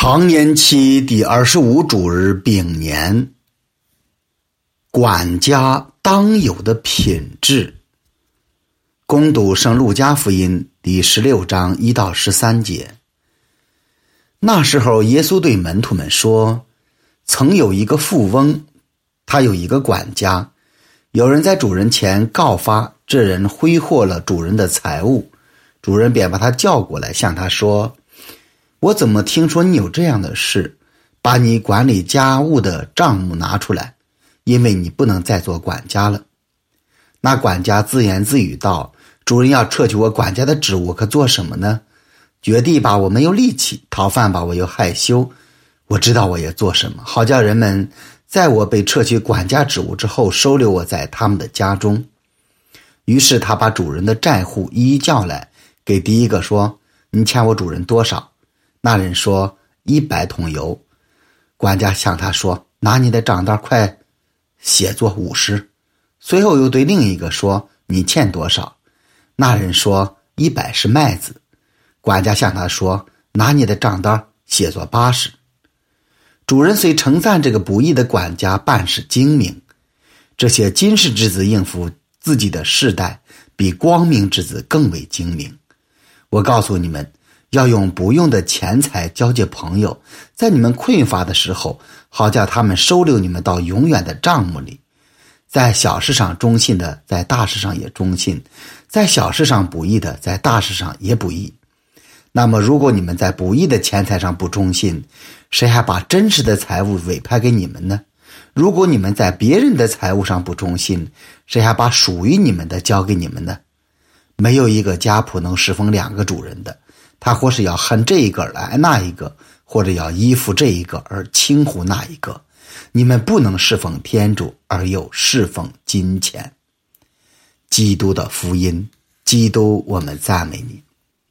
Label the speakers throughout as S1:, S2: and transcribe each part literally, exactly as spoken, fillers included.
S1: 常年期第二十五主日丙年，管家当有的品质。攻读圣路加福音第十六章一到十三节。那时候耶稣对门徒们说，曾有一个富翁，他有一个管家，有人在主人前告发这人挥霍了主人的财物，主人便把他叫过来，向他说，我怎么听说你有这样的事？把你管理家务的账目拿出来，因为你不能再做管家了。那管家自言自语道，主人要撤去我管家的职务，可做什么呢？掘地吧，我没有力气；讨饭吧，我又害羞。我知道我也做什么，好叫人们在我被撤去管家职务之后，收留我在他们的家中。于是他把主人的债户一一叫来，给第一个说，你欠我主人多少？那人说，一百桶油。管家向他说，拿你的账单快写作五十。随后又对另一个说，你欠多少？那人说，一百是麦子。管家向他说，拿你的账单写作八十。主人虽称赞这个不义的管家办事精明，这些今世之子应付自己的世代，比光明之子更为精明。我告诉你们，要用不用的钱财交接朋友，在你们困乏的时候，好叫他们收留你们到永远的帐幕里。在小事上忠信的，在大事上也忠信；在小事上不义的，在大事上也不义。那么如果你们在不义的钱财上不忠信，谁还把真实的财物委派给你们呢？如果你们在别人的财物上不忠信，谁还把属于你们的交给你们呢？没有一个家仆能侍奉两个主人的，他或是要恨这一个而爱那一个，或者要依附这一个而轻忽那一个。你们不能侍奉天主而又侍奉金钱。基督的福音，基督，我们赞美你。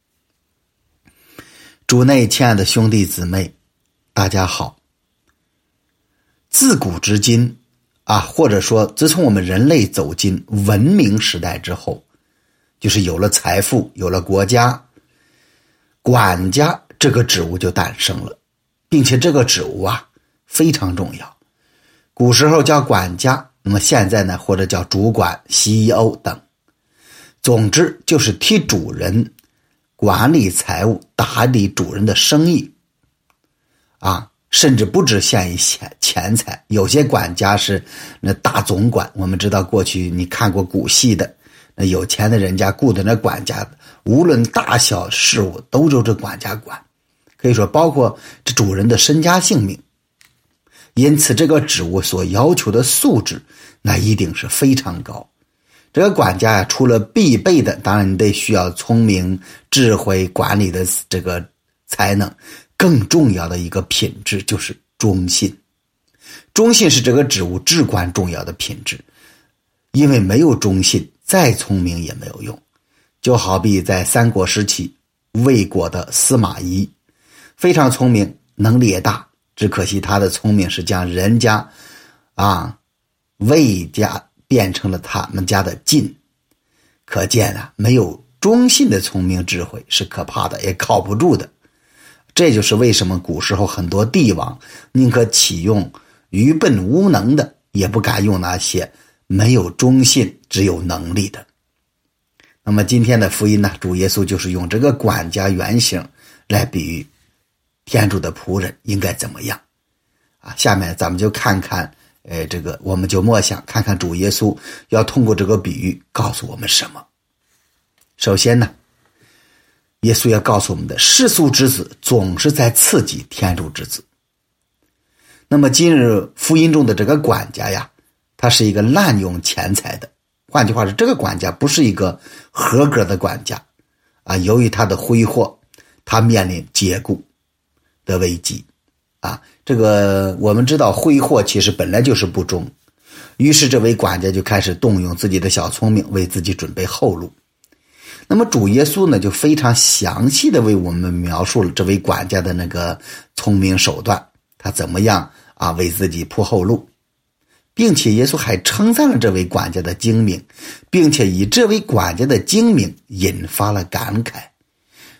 S1: 主内亲爱的兄弟姊妹，大家好。自古至今啊，或者说自从我们人类走进文明时代之后，就是有了财富，有了国家，管家这个职务就诞生了，并且这个职务啊非常重要。古时候叫管家，那么现在呢，或者叫主管、C E O 等。总之就是替主人管理财务，打理主人的生意啊，甚至不只限于钱钱财，有些管家是那大总管。我们知道过去你看过古戏的，那有钱的人家雇的那管家，无论大小事务都由这管家管，可以说包括这主人的身家性命。因此这个职务所要求的素质那一定是非常高。这个管家呀，除了必备的，当然你得需要聪明、智慧、管理的这个才能，更重要的一个品质就是忠信。忠信是这个职务至关重要的品质，因为没有忠信，再聪明也没有用。就好比在三国时期，魏国的司马懿非常聪明，能力也大，只可惜他的聪明是将人家啊魏家变成了他们家的晋。可见啊，没有忠信的聪明智慧是可怕的，也靠不住的。这就是为什么古时候很多帝王宁可启用愚笨无能的，也不敢用那些没有忠信只有能力的。那么今天的福音呢，主耶稣就是用这个管家原型来比喻天主的仆人应该怎么样啊？下面咱们就看看呃，这个我们就默想看看主耶稣要通过这个比喻告诉我们什么。首先呢，耶稣要告诉我们的，世俗之子总是在刺激天主之子。那么今日福音中的这个管家呀，他是一个滥用钱财的，换句话说，这个管家不是一个合格的管家啊。由于他的挥霍，他面临解雇的危机啊。这个我们知道挥霍其实本来就是不忠，于是这位管家就开始动用自己的小聪明，为自己准备后路。那么主耶稣呢，就非常详细的为我们描述了这位管家的那个聪明手段，他怎么样啊为自己铺后路，并且耶稣还称赞了这位管家的精明，并且以这位管家的精明引发了感慨，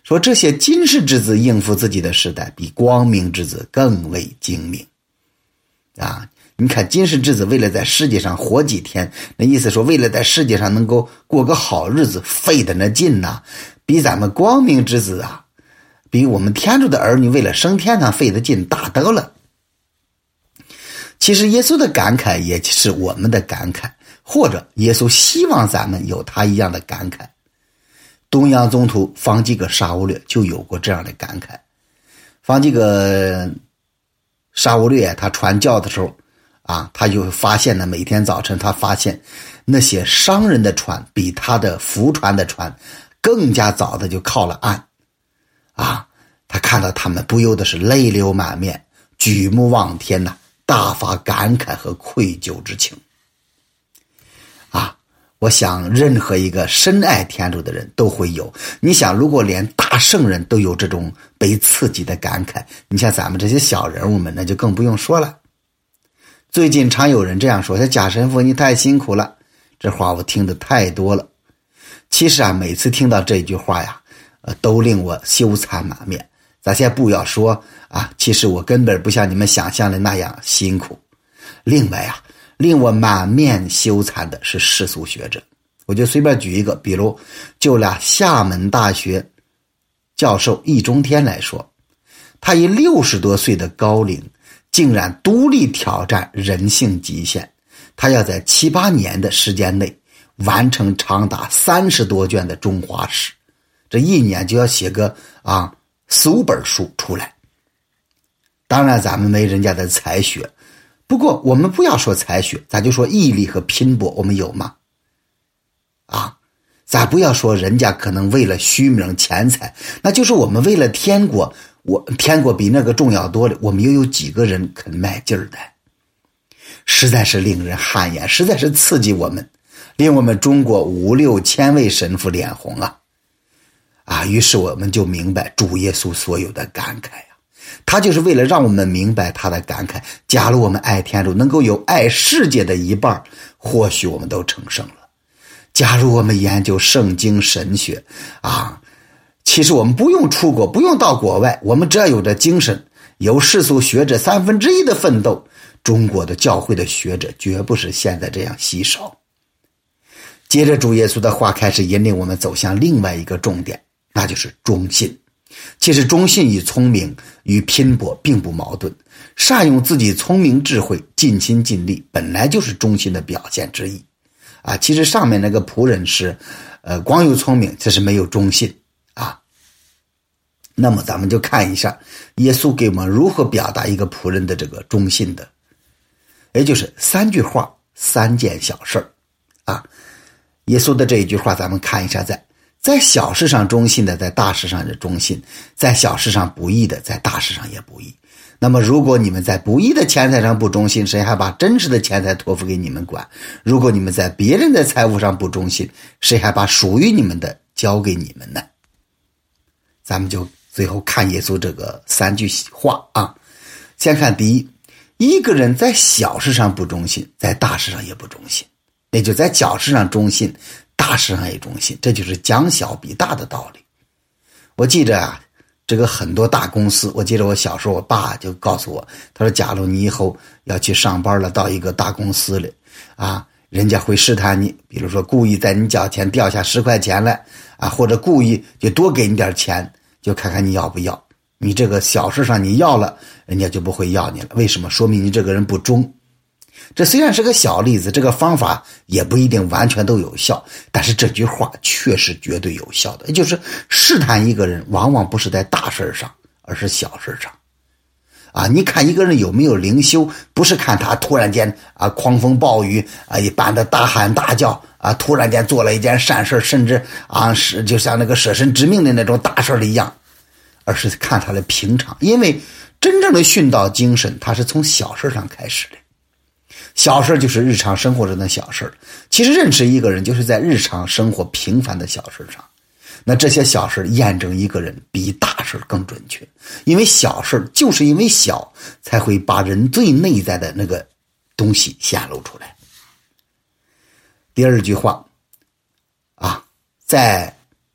S1: 说这些今世之子应付自己的时代，比光明之子更为精明啊！你看今世之子为了在世界上活几天，那意思说为了在世界上能够过个好日子，费得那劲呐、啊，比咱们光明之子啊，比我们天主的儿女为了升天堂费得劲大得了。其实耶稣的感慨也是我们的感慨，或者耶稣希望咱们有他一样的感慨。东洋宗徒方济各沙勿略就有过这样的感慨。方济各沙勿略他传教的时候啊，他就发现呢，每天早晨他发现那些商人的船比他的福船的船更加早的就靠了岸啊，他看到他们不由得是泪流满面，举目望天呐、啊，大发感慨和愧疚之情啊。我想任何一个深爱天主的人都会有，你想如果连大圣人都有这种被刺激的感慨，你像咱们这些小人物们那就更不用说了。最近常有人这样说，说贾神父你太辛苦了，这话我听得太多了。其实啊，每次听到这句话呀，呃，都令我羞惭满面。咱先不要说啊，其实我根本不像你们想象的那样辛苦。另外啊，令我满面羞惭的是世俗学者。我就随便举一个，比如就拿厦门大学教授易中天来说，他以六十多岁的高龄竟然独立挑战人性极限，他要在七八年的时间内完成长达三十多卷的中华史，这一年就要写个啊四五本书出来。当然咱们没人家的才学，不过我们不要说才学，咱就说毅力和拼搏，我们有吗？啊，咱不要说人家可能为了虚名钱财，那就是我们为了天国，我天国比那个重要多了，我们又有几个人肯卖劲儿的？实在是令人汗颜，实在是刺激我们，令我们中国五六千位神父脸红啊！啊，于是我们就明白主耶稣所有的感慨啊，他就是为了让我们明白他的感慨。假如我们爱天主能够有爱世界的一半，或许我们都成圣了。假如我们研究圣经神学啊，其实我们不用出国，不用到国外，我们只要有这精神，有世俗学者三分之一的奋斗，中国的教会的学者绝不是现在这样稀少。接着主耶稣的话开始引领我们走向另外一个重点，那就是忠信。其实忠信与聪明与拼搏并不矛盾，善用自己聪明智慧，尽心尽力，本来就是忠信的表现之一啊。其实上面那个仆人是呃光有聪明，这是没有忠信啊。那么咱们就看一下耶稣给我们如何表达一个仆人的这个忠信的，也就是三句话三件小事啊。耶稣的这一句话咱们看一下，在在小事上忠信的，在大事上是忠信；在小事上不义的，在大事上也不义。那么如果你们在不义的钱财上不忠信，谁还把真实的钱财托付给你们管？如果你们在别人的财物上不忠信，谁还把属于你们的交给你们呢？咱们就最后看耶稣这个三句话啊。先看第一，一个人在小事上不忠信，在大事上也不忠信，也就在小事上忠信，大事上也忠信，这就是将小比大的道理。我记着啊，这个很多大公司，我记得我小时候我爸就告诉我，他说假如你以后要去上班了，到一个大公司里啊，人家会试探你，比如说故意在你脚前掉下十块钱来啊，或者故意就多给你点钱，就看看你要不要。你这个小事上你要了，人家就不会要你了。为什么？说明你这个人不忠。这虽然是个小例子，这个方法也不一定完全都有效，但是这句话确实绝对有效的。也就是试探一个人往往不是在大事上，而是小事上啊。你看一个人有没有灵修，不是看他突然间啊狂风暴雨啊一般的大喊大叫啊，突然间做了一件善事，甚至啊是就像那个舍身致命的那种大事一样，而是看他的平常。因为真正的殉道精神它是从小事上开始的，小事就是日常生活中的小事。其实认识一个人就是在日常生活平凡的小事上，那这些小事验证一个人比大事更准确，因为小事就是因为小才会把人最内在的那个东西显露出来。第二句话啊，在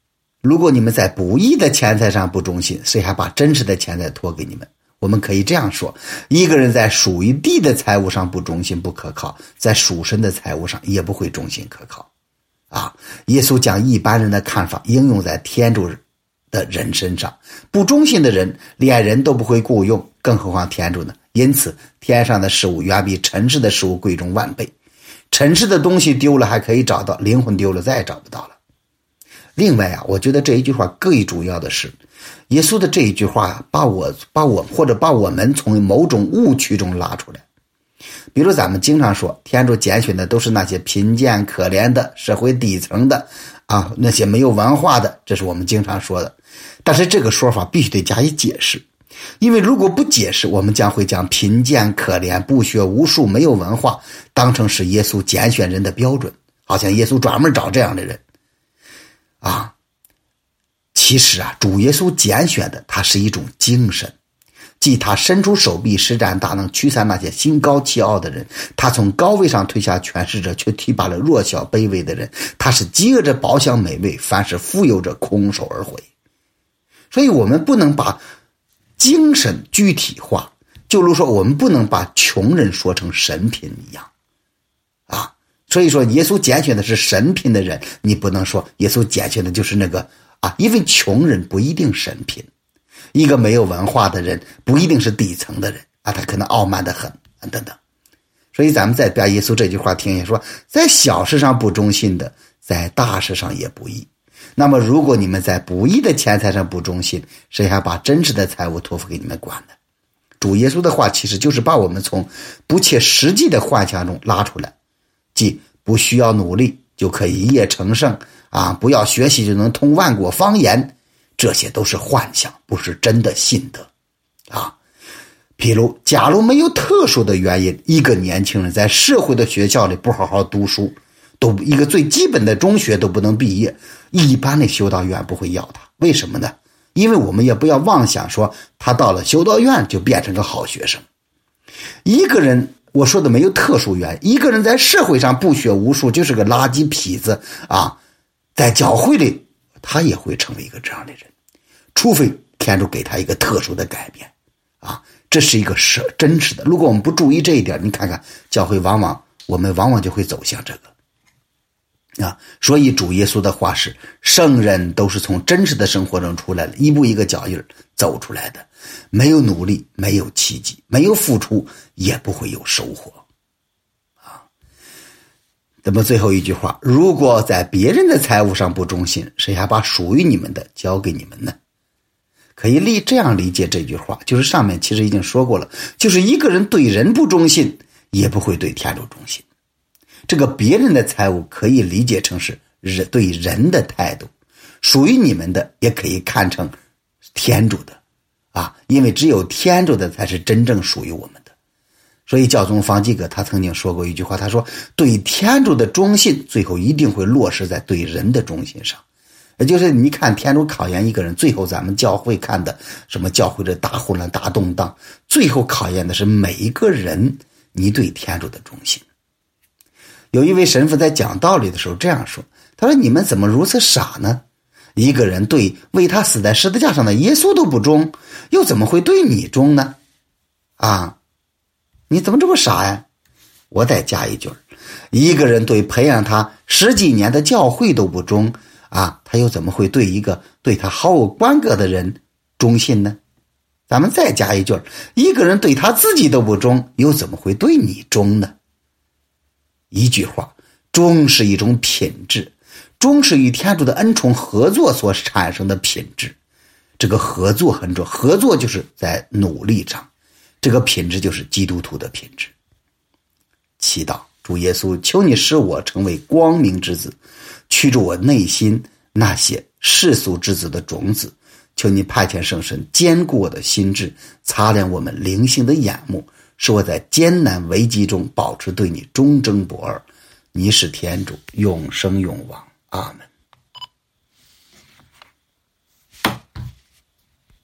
S1: 如果你们在不义的钱财上不忠心，谁还把真实的钱财托给你们？我们可以这样说，一个人在属于地的财务上不忠心不可靠，在属神的财务上也不会忠心可靠。啊，耶稣将一般人的看法应用在天主的人身上，不忠心的人连人都不会雇用，更何况天主呢？因此天上的事物远比尘世的事物贵重万倍，尘世的东西丢了还可以找到，灵魂丢了再也找不到了。另外啊，我觉得这一句话最主要的是，耶稣的这一句话把我把我或者把我们从某种误区中拉出来。比如咱们经常说天主拣选的都是那些贫贱可怜的社会底层的啊，那些没有文化的，这是我们经常说的。但是这个说法必须得加以解释，因为如果不解释，我们将会将贫贱可怜不学无术没有文化当成是耶稣拣选人的标准，好像耶稣专门找这样的人啊。其实啊，主耶稣拣选的他是一种精神，即他伸出手臂施展大能驱散那些心高气傲的人，他从高位上推下权势者，却提拔了弱小卑微的人，他是饥饿着饱享美味，凡是富有者空手而回。所以我们不能把精神具体化，就如说我们不能把穷人说成神品一样啊。所以说耶稣拣选的是神品的人，你不能说耶稣拣选的就是那个啊，因为穷人不一定神品，一个没有文化的人不一定是底层的人啊，他可能傲慢得很啊等等。所以咱们再把耶稣这句话听一下，说在小事上不忠心的，在大事上也不义。那么如果你们在不义的钱财上不忠心，谁还把真实的财物托付给你们管呢？主耶稣的话其实就是把我们从不切实际的幻想中拉出来，即不需要努力就可以一夜成圣啊，不要学习就能通万国方言，这些都是幻想，不是真的信德啊。譬如假如没有特殊的原因，一个年轻人在社会的学校里不好好读书，都一个最基本的中学都不能毕业，一般的修道院不会要他。为什么呢？因为我们也不要妄想说他到了修道院就变成个好学生。一个人，我说的没有特殊原因，一个人在社会上不学无术，就是个垃圾痞子啊，在教会里他也会成为一个这样的人，除非天主给他一个特殊的改变啊，这是一个是真实的。如果我们不注意这一点，你看看教会往往我们往往就会走向这个啊。所以主耶稣的话是，圣人都是从真实的生活中出来的，一步一个脚印走出来的，没有努力没有奇迹，没有付出也不会有收获啊。那么最后一句话，如果在别人的财务上不忠心，谁还把属于你们的交给你们呢？可以理这样理解这句话，就是上面其实已经说过了，就是一个人对人不忠心，也不会对天主忠心。这个别人的财物可以理解成是人对人的态度，属于你们的也可以看成天主的啊，因为只有天主的才是真正属于我们的。所以教宗方济各他曾经说过一句话，他说对天主的忠信最后一定会落实在对人的忠信上。也就是你看天主考验一个人，最后咱们教会看的什么教会的大混乱大动荡，最后考验的是每一个人你对天主的忠信。有一位神父在讲道理的时候这样说，他说你们怎么如此傻呢？一个人对为他死在十字架上的耶稣都不忠，又怎么会对你忠呢？啊，你怎么这么傻呀？我再加一句，一个人对培养他十几年的教会都不忠啊，他又怎么会对一个对他毫无关格的人忠信呢？咱们再加一句，一个人对他自己都不忠，又怎么会对你忠呢？一句话，忠是一种品质，忠是与天主的恩宠合作所产生的品质。这个合作很重要，合作就是在努力上，这个品质就是基督徒的品质。祈祷，主耶稣，求你使我成为光明之子，驱逐我内心那些世俗之子的种子，求你派遣圣神坚固我的心智，擦亮我们灵性的眼目，使我在艰难危机中保持对你忠贞不二。你是天主，永生永王。阿们。